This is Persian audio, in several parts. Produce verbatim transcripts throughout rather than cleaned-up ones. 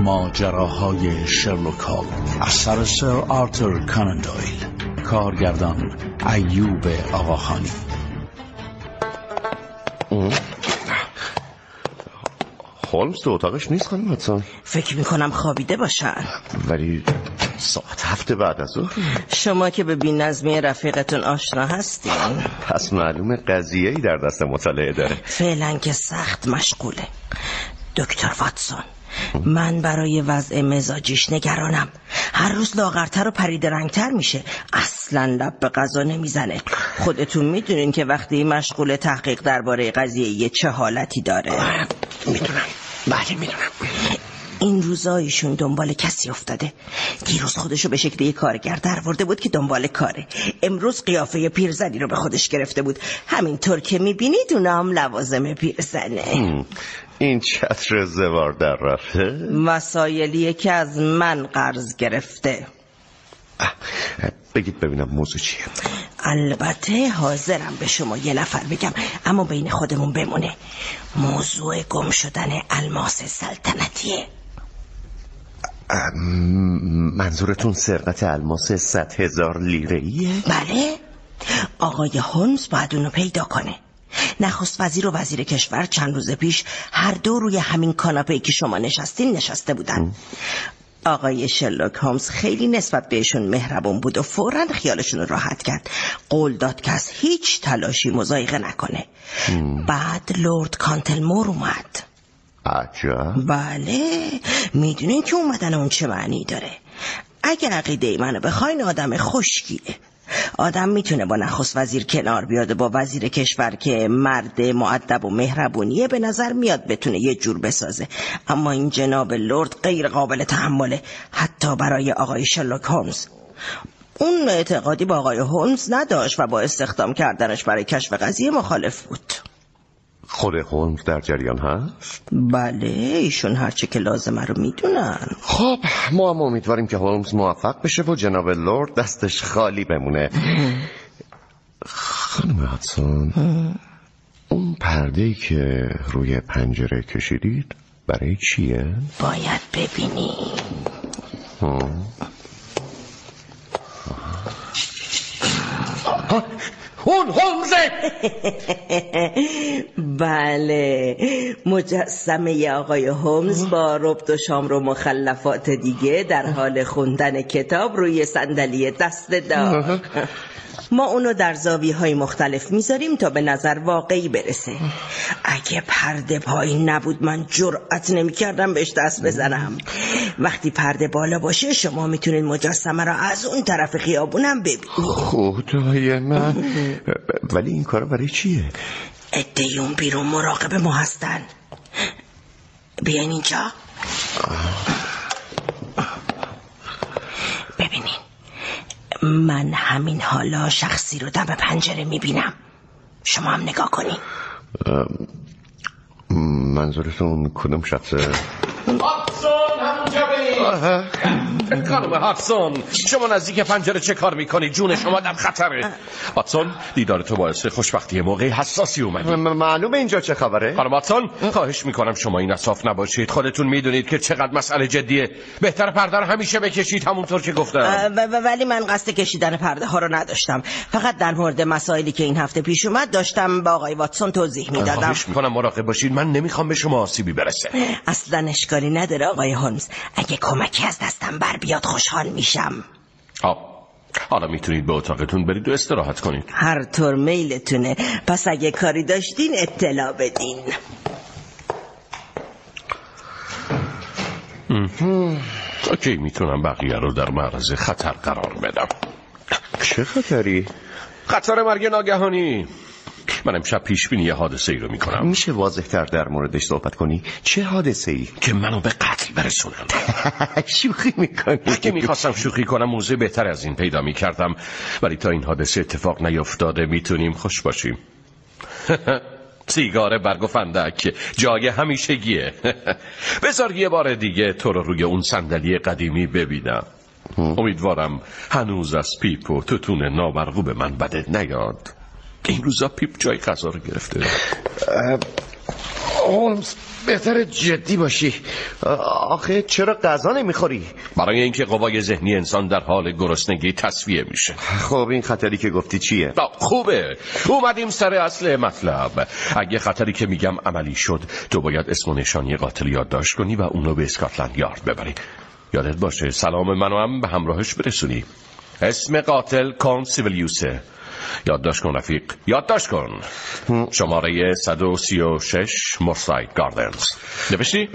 ماجراهای شرلوک هولمز اثر سر آرتور کانان دویل، کارگردان ایوب آقاخانی. هولمز تو اتاقش نیست خانم واتسون؟ فکر میکنم خوابیده باشن. ولی ساعت هفته بعد از ظهر. شما که به بی‌نظمی رفیقتون آشنا هستین، پس معلومه قضیه‌ای در دست مطالعه داره. فعلا که سخت مشغوله. دکتر واتسون، من برای وضع مزاجیش نگرانم. هر روز لاغرتر و پریده رنگتر میشه، اصلا لب به غذا نمیزنه. خودتون میدونین که وقتی مشغول تحقیق درباره قضیه یه چه حالتی داره. میدونم، بله میدونم. این روزا ایشون دنبال کسی افتاده. دیروز خودشو به شکل یک کارگر درآورده بود که دنبال کاره. امروز قیافه پیرزنی رو به خودش گرفته بود. همینطور که میبینید اونام لوازم پیرزنه. این چتر زوار در رفته؟ وسایلیه که از من قرض گرفته. بگید ببینم موضوع چیه؟ البته حاضرم به شما یه نفر بگم، اما بین خودمون بمونه. موضوع گم شدن الماس سلطنتیه. منظورتون سرقت الماس صد هزار لیره‌ایه؟ بله. آقای هولمز باید اونو پیدا کنه. نخست وزیر و وزیر کشور چند روز پیش هر دو روی همین کاناپه‌ای که شما نشستین نشسته بودن. آقای شرلوک هولمز خیلی نسبت بهشون مهربون بود و فوراً خیالشون رو راحت کرد. قول داد که از هیچ تلاشی مضایقه نکنه. بعد لورد کانتلمور اومد. عجب. بله، میدونین که اومدن اون چه معنی داره؟ اگه عقیده منو بخواین آدم خشکیه. آدم میتونه با نخست وزیر کنار بیاد، با وزیر کشور که مرد مؤدب و مهربونیه به نظر میاد بتونه یه جور بسازه، اما این جناب لرد غیر قابل تحمله، حتی برای آقای شرلوک هولمز. اون اعتقادی با آقای هولمز نداشت و با استخدام کردنش برای کشف قضیه مخالف بود. خود هولمز در جریان هست؟ بله، ایشون هرچی که لازمه رو میدونن. خب ما هم امیدواریم که هولمز موفق بشه و جناب لورد دستش خالی بمونه. خانم واتسون، اون پرده‌ای که روی پنجره کشیدید برای چیه؟ باید ببینی. اون هولمزه. بله، مجسمه آقای هولمز با ربط و شامر و مخلفات دیگه در حال خوندن کتاب روی صندلی دست دار. ما اونو در زاویه‌های مختلف میذاریم تا به نظر واقعی برسه. اگه پرده پایین نبود من جرأت نمی‌کردم بهش دست بزنم. وقتی پرده بالا باشه شما میتونید مجسمه رو از اون طرف خیابونم ببینید. خدای من. ولی این کارا برای چیه؟ عده‌اون بیرون مراقب ما هستن. بیاین اینجا. ببینین، من همین حالا شخصی رو دم پنجره میبینم. شما هم نگاه کنین. منظورتون کدوم شخصه؟ هاتسون همونجا برید. خانم هاتسون، شما نزدیک پنجره چه کار میکنی؟ جون شما در خطره. هاتسون، دیدار تو باعث خوشبختی موقعی حساسی اومدی. معلومه اینجا چه خبره؟ خانم هاتسون، خواهش میکنم شما این اصاف نباشید. خودتون میدونید که چقدر مسئله جدیه. بهتر پرده رو همیشه بکشید همونطور که گفتم. ولی من قصد کشیدن پرده ها رو نداشتم. فقط در مورد مسائلی که این هفته پیش اومد داشتم با آقای واتسون توضیح میدادم. خواهش میکنم مراقب باشید. من نمیخوام به شما آسیبی برسه. اصلا اشکالی نداره آقای هولمز. اگه کمکی از دستم بر بیاد خوشحال میشم. آه. حالا میتونید به اتاقتون برید و استراحت کنید. هر طور میلتونه. پس اگه کاری داشتین اطلاع بدین. اوکی، میتونم بقیه رو در معرض خطر قرار بدم. چه خطری؟ خطر مرگ ناگهانی. من امشب پیش بینی یه حادثه ای رو میکنم. میشه واضح تر در موردش صحبت کنی؟ چه حادثه ای؟ که منو به قتل برسونن. شوخی میکنی؟ اگه میخواستم شوخی کنم موضوع بهتر از این پیدا میکردم، ولی تا این حادثه اتفاق نیفتاده میتونیم خوش باشیم. سیگار برگ و فندک جای همیشگیه. بذار یه بار دیگه تو رو روی اون صندلی قدیمی ببینم. امیدوارم هنوز از پیپ و توتون نامرغوب من بدت نیاد. این روزا پیپ جای غذا رو گرفته. هولمز بهتر جدی باشی. آخه چرا غذا نمیخوری؟ برای اینکه قوای ذهنی انسان در حال گرسنگی تصفیه میشه. خب این خطری که گفتی چیه؟ خوبه، اومدیم سر اصل مطلب. اگه خطری که میگم عملی شد تو باید اسم و نشانی قاتل یادداشت کنی و اونو به اسکاتلند یارد ببری. یادت باشه سلام منو هم به همراهش برسونی. اسم قاتل کانت سیویلیوسه. یادداشت کن رفیق، یادداشت کن. شماره صد و سی و شش مورساید گاردنز. نوشتی؟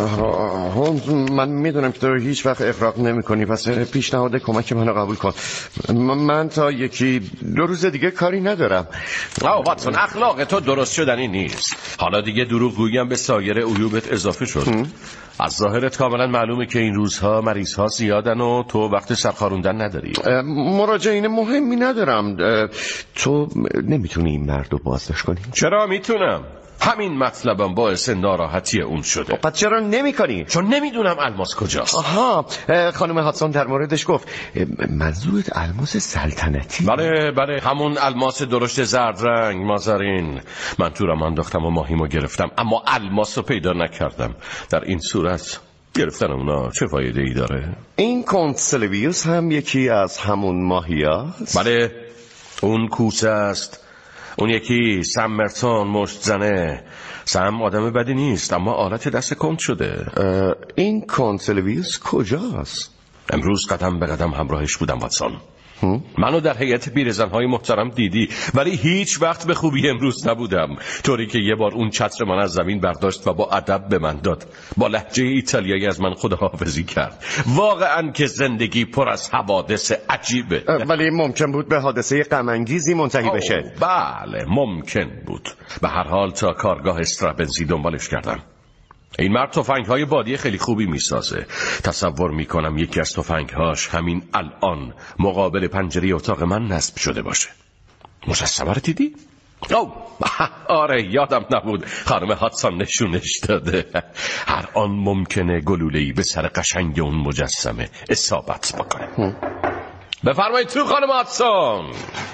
هولمز من میدونم که تو هیچ وقت اغراق نمی کنی، پس پیشنهاد کمک منو قبول کن. من تا یکی دو روز دیگه کاری ندارم. آه واتسون اخلاق تو درست شدنی نیست. حالا دیگه دروغ گویی به سایر عیوبت اضافه شد. از ظاهرت کاملا معلومه که این روزها مریض ها زیادن و تو وقت سرخاروندن نداری. مراجعین مهمی ندارم. تو نمیتونی این مرد رو بازداشت کنی؟ چرا میتونم؟ همین مطلبم باعث ناراحتی اون شده. پس چرا نمی کنی؟ چون نمیدونم الماس کجاست. آها خانم هاتسون در موردش گفت. منظورت الماس سلطنتی؟ بله بله همون الماس درشت زرد رنگ مازرین. من تو رم انداختم و ماهیمو گرفتم اما الماس رو پیدا نکردم. در این صورت گرفتن اونا چه فایده ای داره؟ این کانت سیویلیوس هم یکی از همون ماهیاست؟ بله اون کوسه است. اون یکی سم مرتون مشت زنه. سم آدم بدی نیست اما آلت دست کند شده. این کانت سیویلیوس کجاست؟ امروز قدم به قدم همراهش بودم واتسون. منو در هیئت پیرزن‌های محترم دیدی ولی هیچ وقت به خوبی امروز نبودم. طوری که یه بار اون چتر من از زمین برداشت و با ادب به من داد. با لهجه ایتالیایی از من خداحافظی کرد. واقعاً که زندگی پر از حوادث عجیبه. ولی ممکن بود به حادثه غم انگیزی منتهی بشه. بله ممکن بود. به هر حال تا کارگاه استرابنزی دنبالش کردم. این مرد تفنگ‌های بادی خیلی خوبی میسازه. تصور میکنم یکی از تفنگ‌هاش همین الان مقابل پنجره اتاق من نصب شده باشه. مجسمه رو دیدی؟ او آره یادم نبود خانم هاتسون نشونش داده. هر آن ممکنه گلوله‌ای به سر قشنگ اون مجسمه اصابت بکنه. بفرمایید تو خانم هاتسون.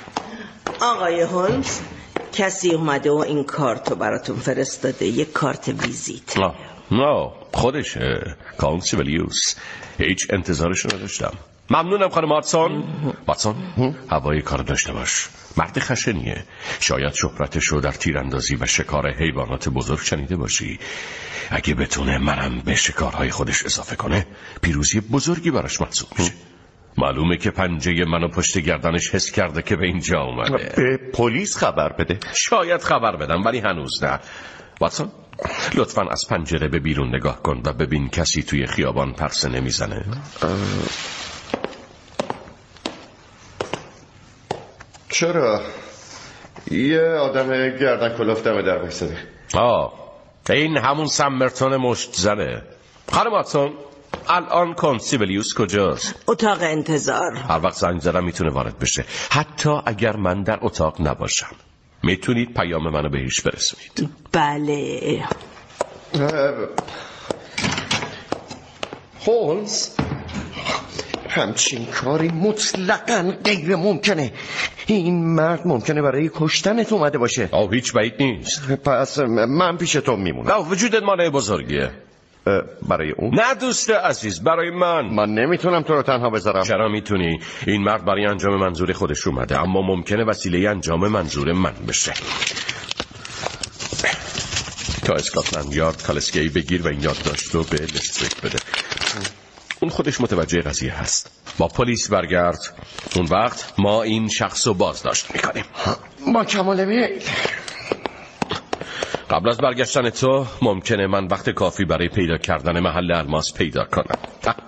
آقای هولمز کسی اومده و این کارتو براتون فرستاده. یک کارت ویزیت. نه نه خودشه کانت سیویلیوس. هیچ انتظارشو نداشتم. ممنونم خانم هاتسون. هاتسون هوای کار داشته باش. مرد خشنیه. شاید شهرتشو در تیراندازی و شکار حیوانات بزرگ شنیده باشی. اگه بتونه منم به شکارهای خودش اضافه کنه پیروزی بزرگی براش محسوب میشه. معلومه که پنجه منو پشت گردنش حس کرده که به اینجا اومده. به پلیس خبر بده. شاید خبر بدم ولی هنوز نه. واتسون لطفاً از پنجره به بیرون نگاه کن و ببین کسی توی خیابان پرسه نمیزنه. چرا؟ یه آدم گردن کلفت دم در بایستده. آه این همون سم مرتون مشت زنه. خانم واتسون الان کانت سیویلیوس کجاست؟ اتاق انتظار. هر وقت زنگ زدم میتونه وارد بشه حتی اگر من در اتاق نباشم. میتونید پیام منو بهش برسونید. بله. هولمز همچین کاری مطلقاً غیر ممکنه. این مرد ممکنه برای کشتنت اومده باشه. آه هیچ بعید نیست. پس من پیش تو میمونم. نه وجودت مانع بزرگیه. برای اون؟ نه دوست عزیز برای من. من نمیتونم تو رو تنها بذارم. چرا میتونی؟ این مرد برای انجام منظور خودش اومده اما ممکنه وسیله انجام منظور من بشه. تا اسکاتلند یارد کالسکی بگیر و این یادداشت رو به لستریک بده. اون خودش متوجه قضیه هست. با پلیس برگرد. اون وقت ما این شخص رو بازداشت میکنیم. با کمال میل. قبل از برگشتن تو ممکنه من وقت کافی برای پیدا کردن محل الماس پیدا کنم.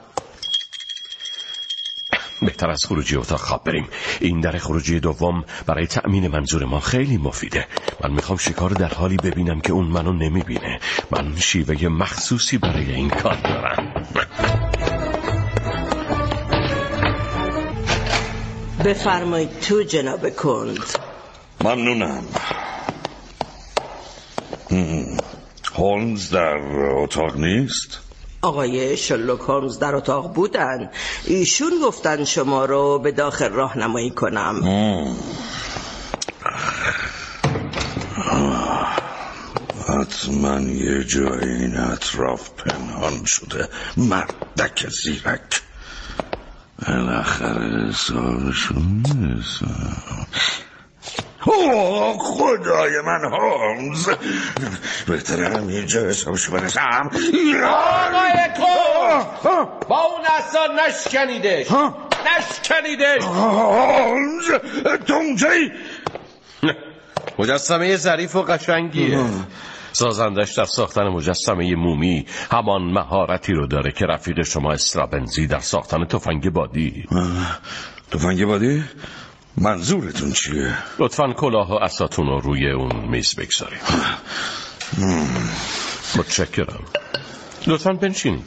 بهتر از خروجی اتاق خواب بریم. این در خروجی دوم برای تأمین منظور ما خیلی مفیده. من میخوام شکار در حالی ببینم که اون منو نمیبینه. من شیوه مخصوصی برای این کار دارم. بفرمایید تو جناب کند. ممنونم. هولمز در اتاق نیست؟ آقای شرلوک هولمز در اتاق بودن. ایشون گفتن شما رو به داخل راهنمایی کنم. حتما یه جای این اطراف پنهان شده. مردک زیرک. بالاخره حسابشون میرسن. اوه خدای من هولمز، بهترم یه جای حسابشو برسم. آقای کن با اون اصلا نشکنیدش نشکنیدش. هولمز تو اونجایی؟ مجسمه ظریف و قشنگیه. سازندش در ساختن مجسمه مومی همان مهارتی رو داره که رفیق شما استرابنزی در ساختن تفنگ بادی. تفنگ بادی؟ منظورتون چیه؟ لطفاً کلاه و عصاتون رو روی اون میز بگذارید. متشکرم. لطفاً بنشینید.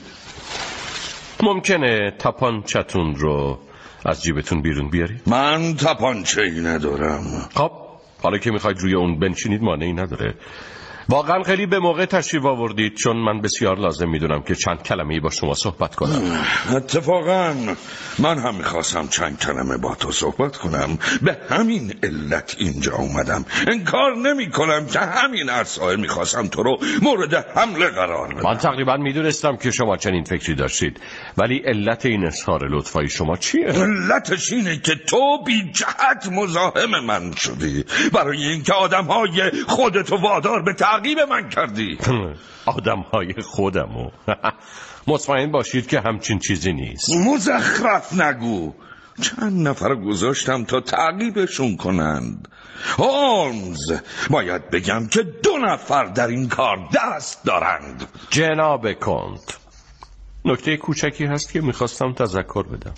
ممکنه تپانچتون رو از جیبتون بیرون بیارید؟ من تپانچه‌ای ندارم. خب حالا که میخواید روی اون بنشینید مانعی نداره. واقعا خیلی به موقع تشریف آوردید، چون من بسیار لازم میدونم که چند کلمه‌ای با شما صحبت کنم. اتفاقا من هم میخواستم چند کلمه با تو صحبت کنم. به همین علت اینجا اومدم. انکار نمی کنم که همین عرصه میخواستم تو رو مورد حمله قرار بدم. من تقریبا میدونستم که شما چنین فکری داشتید، ولی علت این اظهار لطفای شما چیه؟ علتش اینه که تو بی جهت مزاحم من شدی، برای اینکه آدم‌های خودتو وادار به تعقیب من کردی. آدم‌های خودمو؟ مطمئن باشید که همچین چیزی نیست. مزخرف نگو. چند نفر گذاشتم تا تعقیبشون کنند. هولمز، باید بگم که دو نفر در این کار دست دارند. جناب کنت، نکته کوچکی هست که میخواستم تذکر بدم.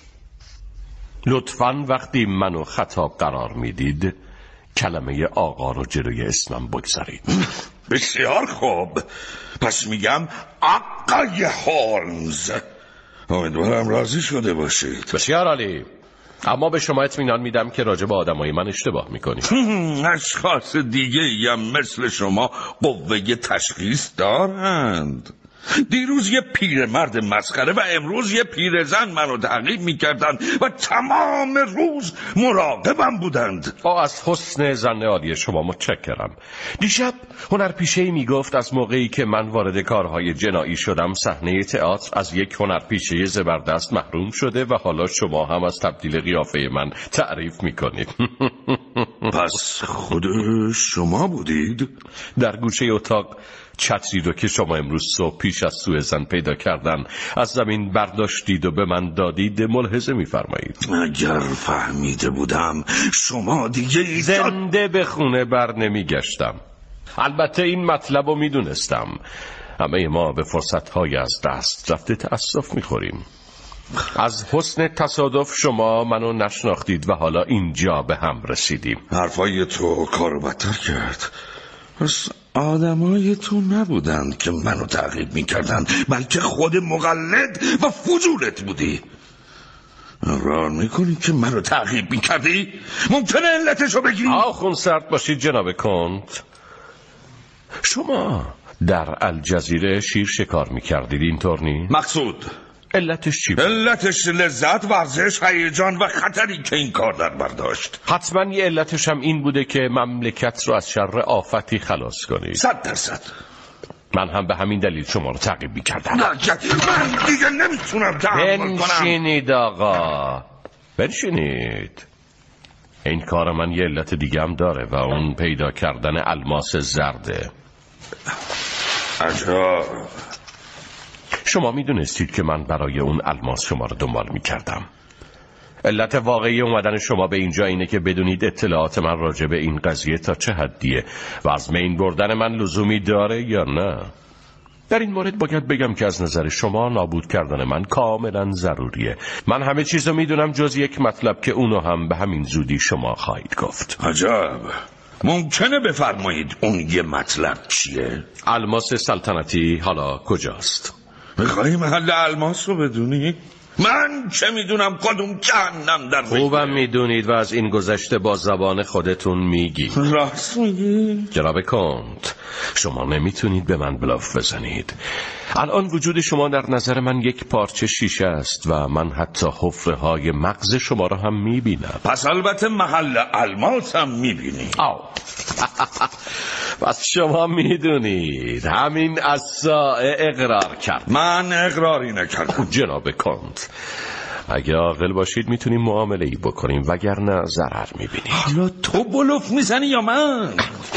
لطفاً وقتی منو خطاب قرار میدید کلمه آقا رو جلوی اسمم بگذارید. بسیار خوب، پس میگم آقای هولمز. امیدوارم راضی شده باشید. بسیار عالی. اما به شما اطمینان میدم که راجع به آدمای من اشتباه میکنید. اشخاص دیگه یم مثل شما قوه تشخیص دارند. دیروز یه پیرمرد مسخره و امروز یه پیرزن منو تعقیب میکردن و تمام روز مراقبم بودند. آه، از حسن ظن عالی شما متشکرم. دیشب هنرپیشه‌ای میگفت از موقعی که من وارد کارهای جنایی شدم صحنه تئاتر از یک هنرپیشه زبردست محروم شده و حالا شما هم از تبدیل قیافه من تعریف میکنید. پس خود شما بودید؟ در گوشه اتاق چتری رو که شما امروز صبح پیش از سوءظن پیدا کردن از زمین برداشتید و به من دادید ملاحظه می‌فرمایید. اگر فهمیده بودم شما دیگه ایجاد... زنده به خونه بر نمیگشتم. البته این مطلب رو میدونستم. همه ما به فرصت‌های از دست رفته تأسف می‌خوریم. از حسن تصادف شما منو نشناختید و حالا اینجا به هم رسیدیم. حرفای تو کارو بدتر کرد. پس آدمای تو نبودند که منو تعقیب میکردن، بلکه خود مقلد و فضولت بودی. اقرار میکنی که منو تعقیب میکردی؟ ممکنه علتشو بگی؟ آخون سرد باشید جناب کنت. شما در الجزیره شیر شکار میکردید، اینطور نیست؟ مقصود علتش چی بود؟ علتش لذت، ورزش، هیجان و خطری که این کار در بر داشت. حتما یه علتش هم این بوده که مملکت رو از شر آفتی خلاص کنید. صد درصد. من هم به همین دلیل شما رو تعقیب میکردم. من دیگه نمیتونم تحمل کنم. بنشینید آقا، بنشینید. این کار من یه علت دیگه هم داره و اون پیدا کردن الماس زرده. عجب. شما میدونستید که من برای اون الماس شما رو دنبال میکردم. علت واقعی اومدن شما به اینجا اینه که بدونید اطلاعات من راجع به این قضیه تا چه حدیه و از مین بردن من لزومی داره یا نه. در این مورد باید بگم که از نظر شما نابود کردن من کاملا ضروریه. من همه چیزو میدونم جز یک مطلب که اونو هم به همین زودی شما خواهید گفت. عجب. ممکنه بفرمایید اون یه مطلب چیه؟ الماس سلطنتی حالا کجاست؟ میخوایی محل الماس رو بدونی؟ من چه میدونم کدوم جهنم در بگیره. خوبم میدونید و از این گذشته با زبان خودتون میگی. راست میگی؟ جناب کنت، شما نمیتونید به من بلاف بزنید. الان وجود شما در نظر من یک پارچه شیشه است و من حتی حفره های مغز شما را هم میبینم. پس البته محل الماس هم میبینی. آو پس شما میدونید همین عصا اقرار کرد. من اقراری نکردم. جناب کانت، اگه عاقل باشید میتونیم معامله ای بکنیم، وگرنه ضرر میبینید. حالا تو بلوف میزنی یا من؟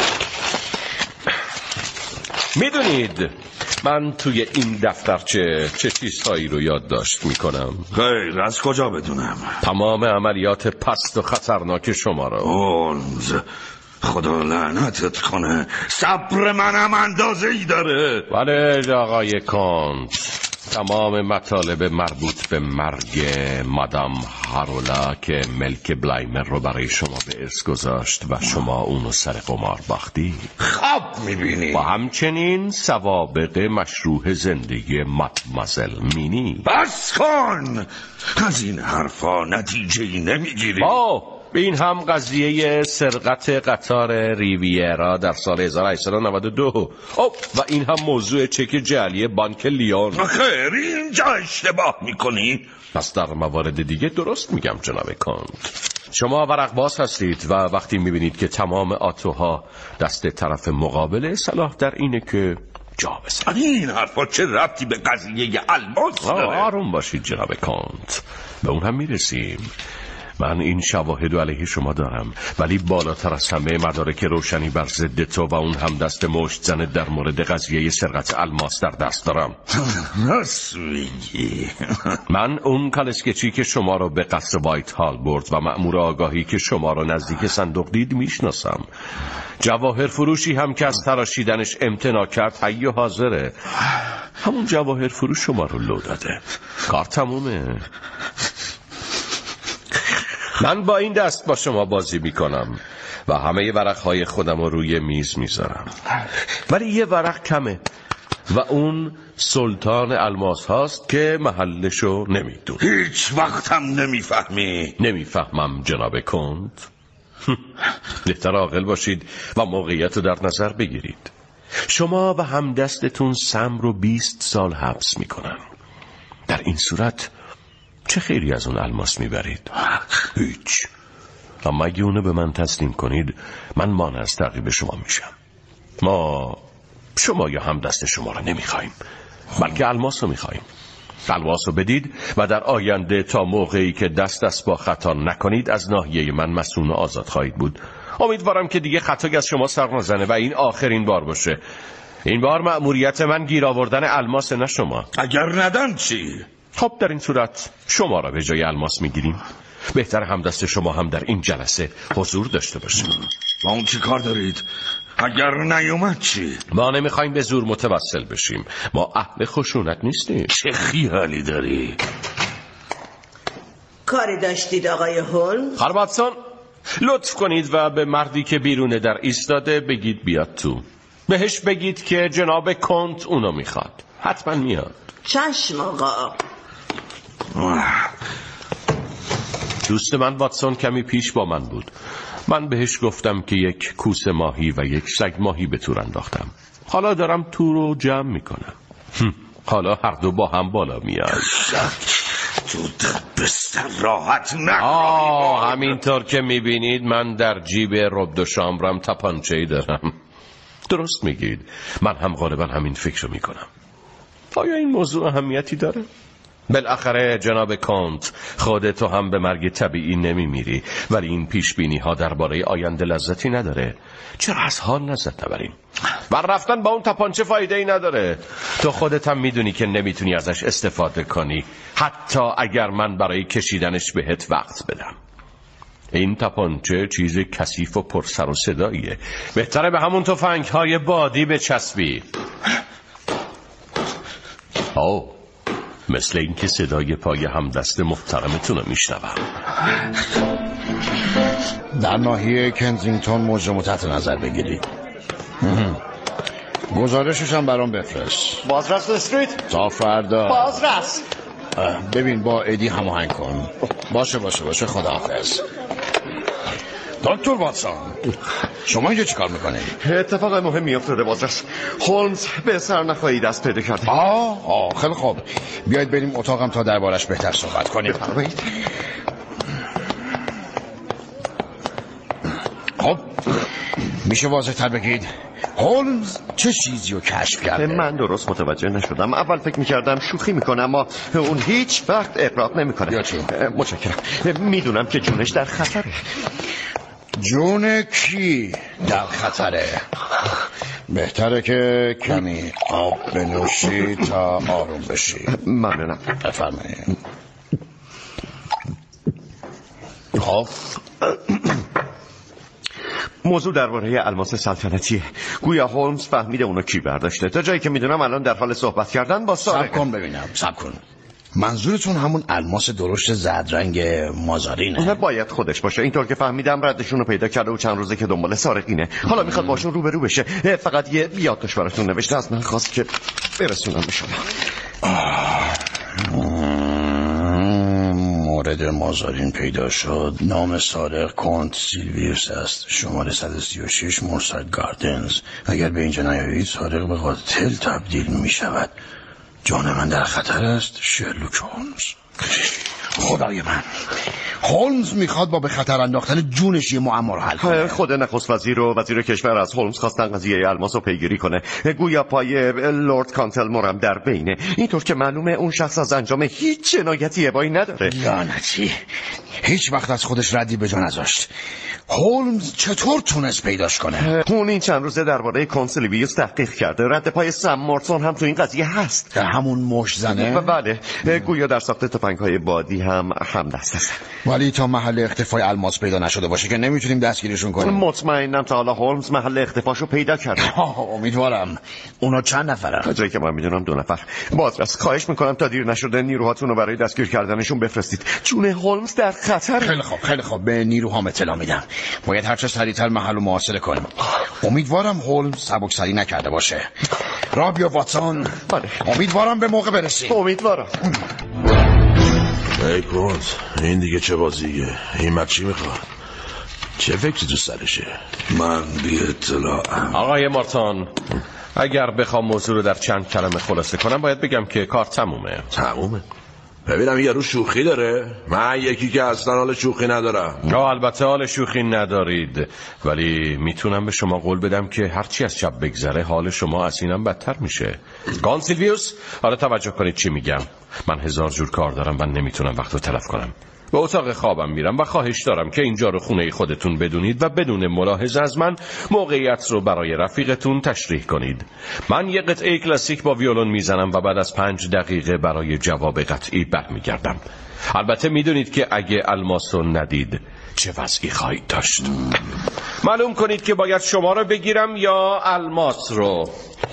میدونید من توی این دفترچه چه چیزهایی رو یادداشت میکنم؟ خیر، از کجا بدونم؟ تمام عملیات پست و خطرناک شما رو. هولمز، خدا لعنتت کنه، صبر منم اندازه ای داره. بله آقای کانت، تمام مطالب مربوط به مرگ مادام هارولا که ملک بلایمر رو برای شما به ارث گذاشت و شما اونو سر قمار باختی. خواب میبینی؟ و همچنین سوابق مشروع زندگی مادمازل مینی. بس کن، از این حرفا نتیجه ای نمیگیری. با این هم قضیه سرقت قطار ریویرا در سال هزار و هشتصد و نود و دو. او و این هم موضوع چک جعلی بانک لیون. خیر، اینجا اشتباه میکنی. پس در موارد دیگه درست میگم جناب کانت. شما ورق باز هستید و وقتی میبینید که تمام آتوها دست طرف مقابله، صلاح در اینه که جا بزنید. این حرفا چه ربطی به قضیه الماس داره؟ آروم باشید جناب کانت، به اون هم میرسیم. من این شواهد و علیه شما دارم، ولی بالاتر از همه مدارک روشنی بر ضد تو و اون هم دست مشت زنه در مورد قضیه سرقت الماس در دست دارم. راست میگی. من اون کالسکچی که شما رو به قصر وایت هال برد و مأمور آگاهی که شما رو نزدیک صندوق دید میشناسم. جواهر فروشی هم که از تراشیدنش امتناع کرد حی و حاضره. همون جواهر فروش شما رو لو داده. کار تمومه. من با این دست با شما بازی میکنم و همه ورقهای خودم رو روی میز میذارم، ولی یه ورق کمه و اون سلطان الماس هاست که محلشو نمیدون. هیچ وقت هم نمیفهمی. نمیفهمم جناب کانت. بهتر عاقل باشید و موقعیت رو در نظر بگیرید. شما و همدستتون سم رو بیست سال حبس میکنن. در این صورت چه خیری از اون الماس میبرید؟ هیچ. اما اگه اونو به من تسلیم کنید، من مانع از تعقیب شما میشم. ما شما یا هم دست شما رو نمیخوایم، بلکه الماس رو میخوایم. الماس رو بدید و در آینده تا موقعی که دست دست با خطا نکنید از ناحیه من مسئول و آزاد خواهید بود. امیدوارم که دیگه خطایی از شما سر نزنه و این آخرین بار باشه. این بار مأموریت من گیر آوردن الماس، نه شما. اگر ندن چی؟ خب در این صورت شما را به جای الماس میگیریم. بهتر هم دست شما هم در این جلسه حضور داشته باشه. با اون چی کار دارید؟ اگر نیومد چی؟ ما نمیخوایم به زور متوسل بشیم. ما اهل خشونت نیستیم. چه خیالی داری؟ کاری داشتید آقای هولمز؟ خانم واتسون، لطف کنید و به مردی که بیرونه در ایستاده بگید بیاد تو. بهش بگید که جناب کانت اونو میخواد. حتما میاد. چشم آقا. دوست من واتسون کمی پیش با من بود. من بهش گفتم که یک کوسه ماهی و یک سگ ماهی به تور انداختم. حالا دارم تور رو جمع میکنم. حالا هر دو با هم بالا میاد. تو در بستر راحت نکنی. آه همینطور که میبینید من در جیب رب دو شامرم تپانچه‌ای دارم. درست میگید. من هم غالبا همین فکر رو میکنم. آیا این موضوع اهمیتی داره؟ بالاخره جناب کانت، خودتو هم به مرگ طبیعی نمیمیری، ولی این پیشبینی ها درباره آینده لذتی نداره. چرا از حال لذت نبریم؟ و رفتن با اون تپانچه فایده ای نداره. تو خودت هم میدونی که نمیتونی ازش استفاده کنی، حتی اگر من برای کشیدنش بهت وقت بدم. این تپانچه چیز کثیف و پر سر و صداییه. بهتره به همون تفنگ های بادی بچسبی. آو مثل این که صدای پای همدست محترمتون رو میشنوم. در ناحیه کنزینگتون موضوع رو تحت نظر بگیرید. گزارشش هم برام بفرست. بازرس استریت. تا فردا. بازرس. ببین با ادی هماهنگ کن. باشه باشه باشه خداحافظ. دکتر واتسون، شما اینجا چی کار میکنه؟ اتفاق مهمی افتاده بازرس. هولمز به سر نخواهی دست پیدا کرده. آه آه خیلی خوب. بیایید بریم اتاقم تا دربارش بهتر صحبت کنیم. بفرمایید. خب میشه واضح تر بگید هولمز چه چیزی رو کشف کرده؟ من درست متوجه نشدم. اول فکر میکردم شوخی میکنه، اما اون هیچ وقت اقراق نمیکنه. یا چی؟ متشکرم. میدونم که جونش در خطره. جون کی در خطره؟ بهتره که کمی آب بنوشی تا آروم بشی. ممنونم. بفرمایید. خب موضوع درباره الماس سلطنتیه. گویا هولمز فهمیده اونو کی برداشته. تا جایی که میدونم الان در حال صحبت کردن با سارق. صبر کن ببینم. صبر کن. منظورتون همون الماس درشت زرد رنگ مازارینه؟ باید خودش باشه. اینطور که فهمیدم ردشون رو پیدا کرده و چند روزه که دنبال سارقینه. حالا میخواد باشون روبرو بشه. فقط یه یادداشت براتون نوشته، از من خواست که برسونم به شما. مورد مازارین پیدا شد. نام سارق کنت سیلویوس است. شماره صد و سی و شش مورساید گاردنز. اگر به اینجا نیایید سارق به قاتل تبدیل می شود. جان من در خطر است شرلوک هولمز. خدای من، هولمز میخواد با به خطر انداختن جونش یه معما رو حل کنه. خود نخست وزیر و وزیر کشور از هولمز خواستن قضیه الماس رو پیگیری کنه. گویا پای لورد کانتلمور هم در بینه. اینطور که معلومه اون شخص از انجام هیچ جنایتی ابایی نداره. لعنتی، هیچ وقت از خودش ردی به جا نذاشت. هولمز چطور تونست پیداش کنه؟ اون این چند روزه درباره کنسلیویوس تحقیق کرده. رد پای سم مورتون هم تو این قضیه هست. همون مش زنه؟ بله، گویا در ساخت تفنگ‌های بادی هم هم دست است. ولی تا محل اختفای الماس پیدا نشده باشه که نمیتونیم دستگیرشون کنیم. مطمئنم تا حالا هولمز محل اختفاشو پیدا کرده. امیدوارم. اونا چند نفرن؟ تا جایی که من میدونم دو نفر. بازرس، خواهش میکنم تا دیر نشده نیروهاتون رو برای دستگیر کردنشون بفرستید. جون هولمز در خطر. خیلی خوب خیلی خوب به نیروهام اطلاع میدم. باید هر چه سریعتر محل رو محاصره کنیم. امیدوارم هولمز سبکسری نکرده باشه. رابیا واتسون، بله. امیدوارم به موقع برسیم. امیدوارم. ای کنت، این دیگه چه بازیه؟ این مرد چی میخواد؟ چه فکری تو سرشه؟ من بی اطلاعم. آقای مارتون، اگر بخوام موضوع رو در چند کلمه خلاصه کنم باید بگم که کار تمومه. تمومه؟ ببینم یارو شوخی داره؟ من یکی که اصلا حال شوخی ندارم. یا البته حال شوخی ندارید، ولی میتونم به شما قول بدم که هرچی از شب بگذره حال شما از اینم بدتر میشه. گان سیلویوس، حالا توجه کنید چی میگم. من هزار جور کار دارم و نمیتونم وقت رو تلف کنم. به اتاق خوابم میرم و خواهش دارم که اینجا رو خونه خودتون بدونید و بدون ملاحظه از من موقعیت رو برای رفیقتون تشریح کنید. من یه قطعه کلاسیک با ویولون میزنم و بعد از پنج دقیقه برای جواب قطعی برمیگردم. البته میدونید که اگه الماس رو ندید چه وضعی خواهید داشت. معلوم کنید که باید شما رو بگیرم یا الماس رو.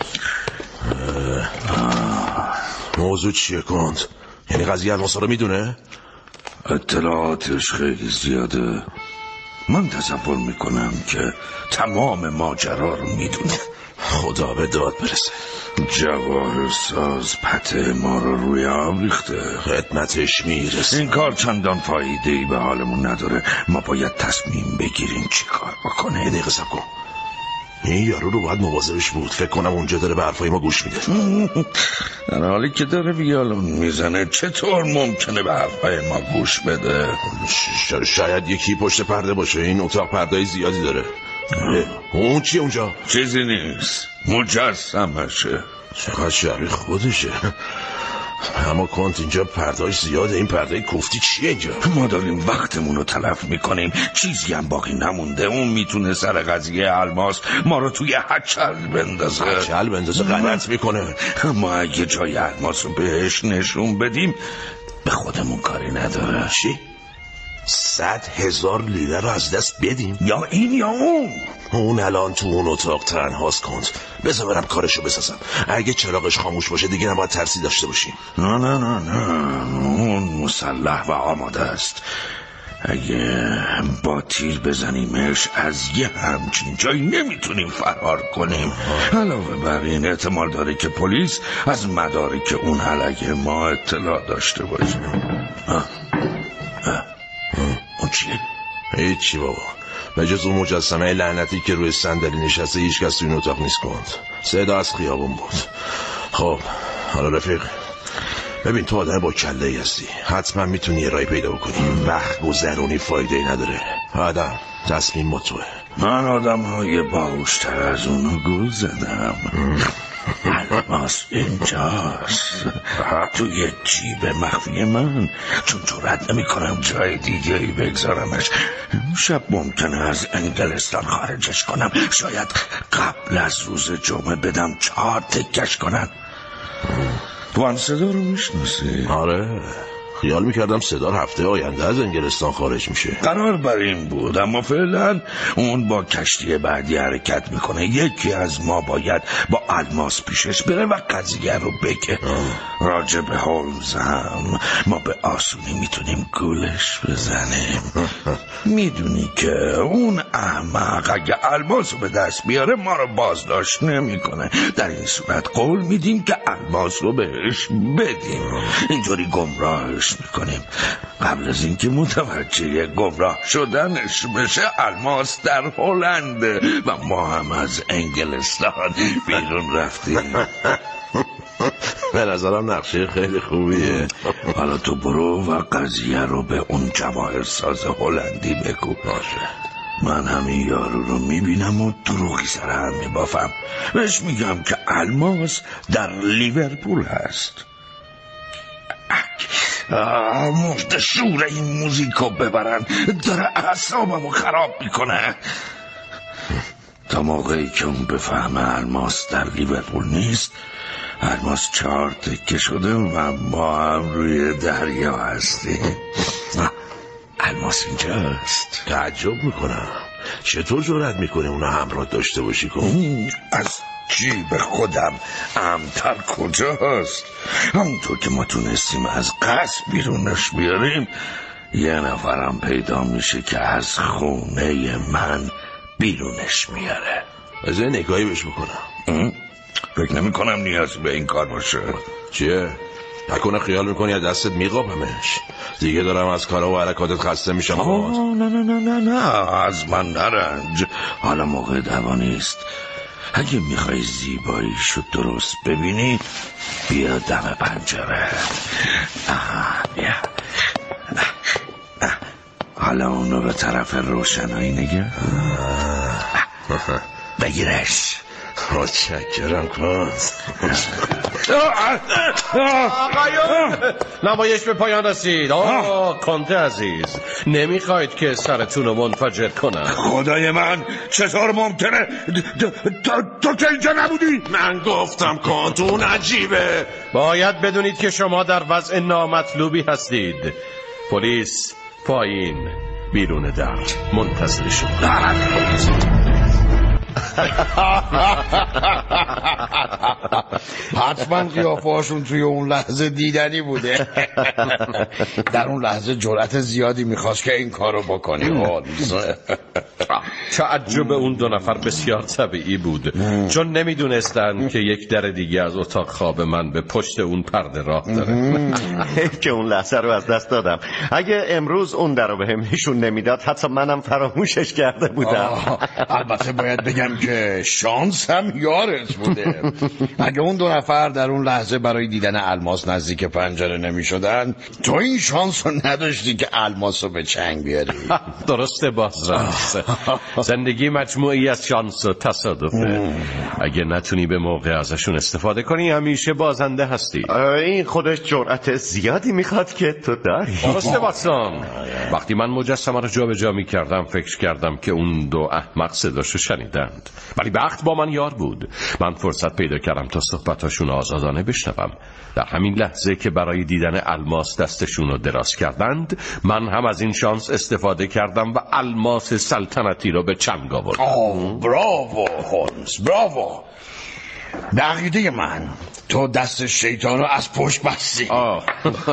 موضوع چیه کنت؟ یعنی قضیه الماس رو میدونه؟ اطلاعاتش خیلی زیاده. من تصور میکنم که تمام ماجرا رو میدونه. خدا به داد برسه. جواهر ساز پته ما رو روی آب ریخته. خدمتش میرسه. این کار چندان فایده‌ای به حالمون نداره. ما باید تصمیم بگیریم چی کار بکنه. یه دقیقه صبر کن. این یارو رو باید مواظبش بود. فکر کنم اونجا داره به حرفای ما گوش میده. در حالی که داره ویولون میزنه چطور ممکنه به حرفای ما گوش بده؟ ش... شاید یکی پشت پرده باشه. این اتاق پرده‌ای زیادی داره. اون چیه اونجا؟ چیزی نیست، مجسمشه. چقدر شبیه خودشه. اما کنت اینجا پرده‌اش زیاده. این پرده کوفتی چیه اینجا؟ ما داریم وقتمون رو تلف میکنیم. چیزی هم باقی نمونده. اون میتونه سر قضیه الماس ما رو توی هچل بندازه. هچل بندازه غلط میکنه. ما اگه جای الماس رو بهش نشون بدیم به خودمون کاری نداره. چی؟ صد هزار لیره رو از دست بدیم؟ یا این یا اون. اون الان تو اون اتاق تنهاست کنت. بذار برم کارشو بسازم. اگه چراغش خاموش باشه دیگه نباید ترسی داشته باشیم. نه نه نه نه اون مسلح و آماده است. اگه با تیر بزنیمش از یه همچین جایی نمیتونیم فرار کنیم. علاوه بر این احتمال داره که پلیس از مدارک اون علیه ما اطلاع داشته باشه. آه. آه. اون چیه؟ هیچی بابا. به جز اون مجسمه لعنتی که روی صندلی نشسته هیچ کس تو این اتاق نیست. کند صدا از خیابون بود. خب حالا رفیق ببین تو آدم با کله ای هستی، حتما میتونی یه رای پیدا بکنی. وقت گذرونی فایده ای نداره. آدم تصمیم با توه. من آدم های باهوشتر از اونو گول زدم. الماس اینجاست توی جیب مخفی من، چون جرأت نمی کنم جای دیگه ای بگذارمش. شب ممکنه از انگلستان خارجش کنم، شاید قبل از روز جمعه بدم چهار تکش کنن. وان صدا رو میشناسی؟ آره، خیال میکردم صدار هفته آینده از انگلستان خارج میشه. قرار بر این بود، اما فعلا اون با کشتی بعدی حرکت میکنه. یکی از ما باید با الماس پیشش بره و قضیه رو بگه. راجع به هولمز هم ما به آسونی میتونیم گولش بزنیم. میدونی که اون احمق اگه الماس رو به دست بیاره ما رو بازداشت نمیکنه. در این صورت قول میدیم که الماس رو بهش بدیم، اینجوری گمراهش میکنیم. قبل از اینکه متوجه گمراه شدنش بشه الماس در هلنده و ما هم از انگلستان بیرون رفتیم. به نظرم نقشه خیلی خوبیه. حالا تو برو و قضیه رو به اون جواهر ساز هلندی بگو. باشه. من همین یارو رو میبینم و دروغی سر هم میبافم. بهش میگم که الماس در لیورپول هست. مرد شور این موزیکو ببرن، داره اعصابمو خراب میکنه. تا موقعی که اون بفهمه الماس در لیورپول نیست، الماس چهار تکه شده و ما هم روی دریا هستیم. الماس اینجاست. تعجب میکنم چطور جرأت میکنه اونو همراه داشته باشی کن؟ از جیب خودم امتر کجاست؟ همونطور که ما تونستیم از قصد بیرونش بیاریم، یه نفرم پیدا میشه که از خونه من بیرونش میاره. از این نگاهی بهش بکنم. فکر نمی کنم نیازی به این کار باشه. چیه؟ نکنه خیال میکنی از دستت میقاپمش؟ دیگه دارم از کارا و حرکاتت خسته میشم. آه نه نه نه نه نه از من نرنج. حالا موقع دعوا نیست. اگه میخوای زیباییشو درست ببینی بیا دم پنجره. بیا. حالا اونو به طرف روشنایی نگه. بگیرش. متشکرم کن. آقایون نمایش به پایان رسید. آه کنته عزیز، نمیخواید که سرتون رو منفجر کنم؟ خدای من چطور ممکنه؟ تو که اینجا نبودی؟ من گفتم کانتون عجیبه. باید بدونید که شما در وضع نامطلوبی هستید. پلیس پایین بیرون در منتظر شما. حتما قیافه هاشون توی اون لحظه دیدنی بوده. در اون لحظه جرأت زیادی میخواست که این کارو بکنی. تعجب اون دو نفر بسیار طبیعی بود، چون نمیدونستن که یک در دیگه از اتاق خواب من به پشت اون پرده راه داره. که اون لحظه رو از دست دادم. اگه امروز اون در رو به هم نشون نمیداد حتی منم فراموشش کرده بودم. البته باید بگم که شانس هم یارت بوده. اگه اون دو نفر در اون لحظه برای دیدن الماس نزدیک پنجره نمی شدن، تو این شانس رو نداشتی که الماس رو به چنگ بیاری. درسته بازرس، زندگی مجموعی از شانس و تصادفه. اگه نتونی به موقع ازشون استفاده کنی همیشه بازنده هستی. این خودش جرأت زیادی میخواد که تو داری. درسته واتسون. وقتی من مجسمه رو جا به جا می کردم فکر کردم که اون دو احمق صداشو شنیدند، ولی وقت با من یار بود. من فرصت پیدا کردم تا صحبتاشون آزادانه بشنوم. در همین لحظه که برای دیدن الماس دستشون رو دراز کردند، من هم از این شانس استفاده کردم و الماس سلطنتی رو به چنگ آوردم. آه براوو هولمز، براوو. به عقیده من تو دست شیطان رو از پشت بستی. آه.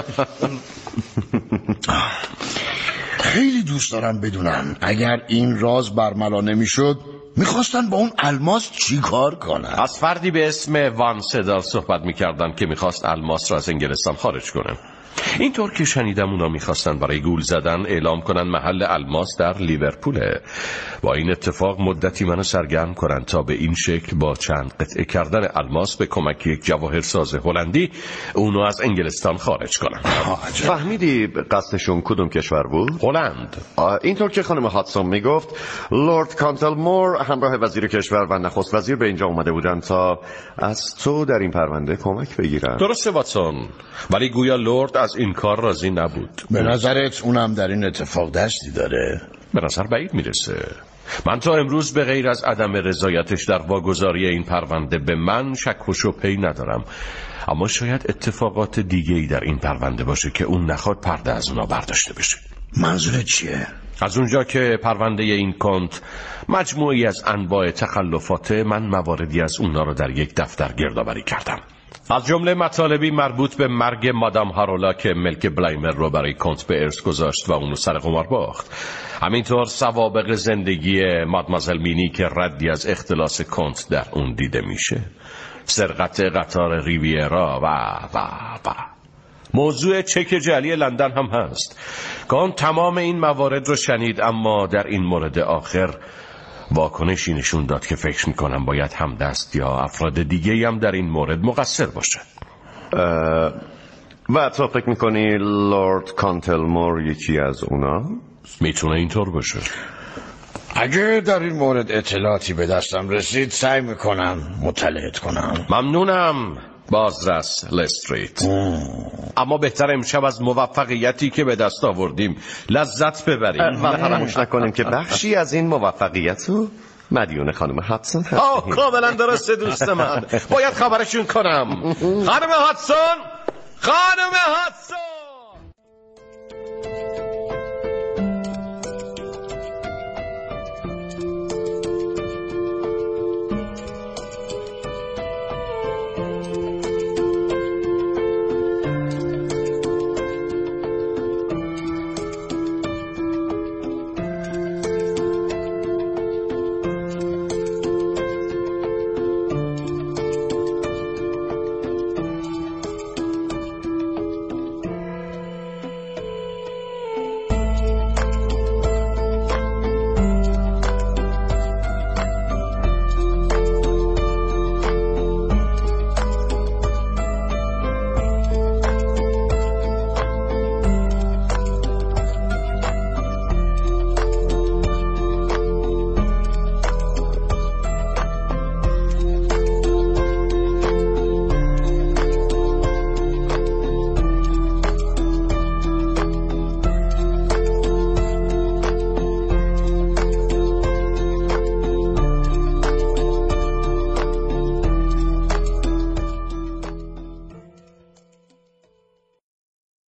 خیلی دوست دارم بدونم اگر این راز برملا نمیشد میخواستن با اون الماس چی کار کنن؟ از فردی به اسم وان سدال صحبت میکردن که میخواست الماس را از انگلستان خارج کنه. اینطور که شنیدم اونا میخواستن برای گول زدن اعلام کنن محل الماس در لیورپوله. با این اتفاق مدتی منو سرگرم کنن تا به این شکل با چند قطعه کردن الماس به کمک یک جواهرساز هلندی اونو از انگلستان خارج کنن. فهمیدی قصدشون کدوم کشور بود؟ هلند. اینطور که خانم هاتسون میگفت لورد کانتل مور همراه وزیر کشور و نخست وزیر به اینجا اومده بودن تا از تو در این پرونده کمک بگیرن. درسته واتسون، ولی گویا لورد از این کار راضی نبود. به نظرت اونم در این اتفاق دستی داره؟ به نظر بعید میرسه. من تا امروز به غیر از عدم رضایتش در واگذاری این پرونده به من شک و شبهه‌ای ندارم، اما شاید اتفاقات دیگه‌ای در این پرونده باشه که اون نخواد پرده از اونا برداشته بشه. منظورت چیه؟ از اونجا که پرونده این کنت مجموعی از انواع تخلفات، من مواردی از اونا رو در یک دفتر گردآوری کردم. از جمله مطالبی مربوط به مرگ مادام هارولا که ملک بلایمر رو برای کنت به ارث گذاشت و اونو سر قمار باخت. همینطور سوابق زندگی مادمازل مینی که ردی از اختلاس کنت در اون دیده میشه. سرقت قطار ریویرا و و و موضوع چک جعلی لندن هم هست. کانت تمام این موارد رو شنید، اما در این مورد آخر واکنشی نشون داد که فکر میکنم باید همدست یا افراد دیگه هم در این مورد مقصر باشه. و تو فکر میکنی لورد کانتل مور یکی از اونا؟ میتونه اینطور باشه. اگه در این مورد اطلاعاتی به دستم رسید سعی میکنم مطلعت کنم. ممنونم بازرس لستریت. اما بهتر امشب از موفقیتی که به دست آوردیم لذت ببریم و فراموش نکنیم که بخشی از این موفقیت رو مدیون خانم هاتسون هستیم. آه کاملا درسته دوست من، باید خبرشون کنم. خانم هاتسون، خانم هاتسون